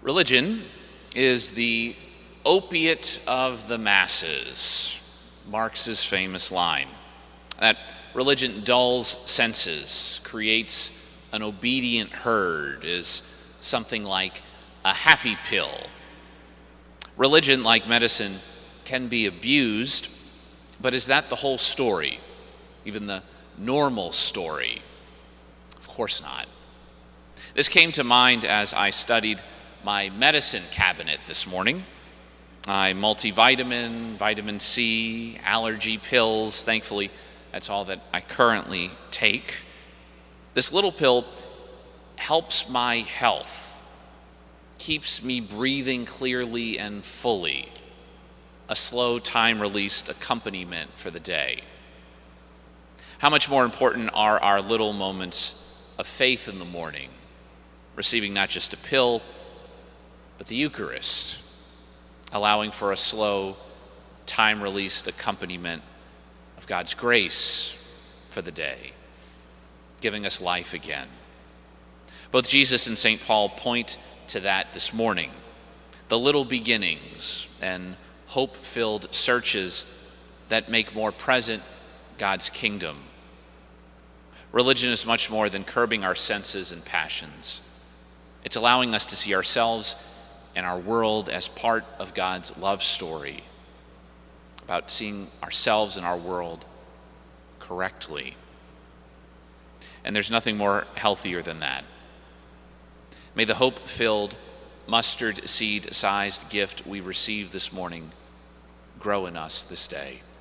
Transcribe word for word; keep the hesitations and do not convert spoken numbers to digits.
Religion is the opiate of the masses, Marx's famous line. That religion dulls senses, creates an obedient herd, is something like a happy pill. Religion, like medicine, can be abused, but is that the whole story? Even the normal story? Of course not. This came to mind as I studied my medicine cabinet this morning. My multivitamin, vitamin C, allergy pills. Thankfully, that's all that I currently take. This little pill helps my health, keeps me breathing clearly and fully, a slow time-released accompaniment for the day. How much more important are our little moments of faith in the morning, receiving not just a pill, but the Eucharist, allowing for a slow, time-released accompaniment of God's grace for the day, giving us life again. Both Jesus and Saint Paul point to that this morning, the little beginnings and hope-filled searches that make more present God's kingdom. Religion is much more than curbing our senses and passions. It's allowing us to see ourselves and our world as part of God's love story, about seeing ourselves and our world correctly. And there's nothing more healthier than that. May the hope-filled, mustard seed-sized gift we receive this morning grow in us this day.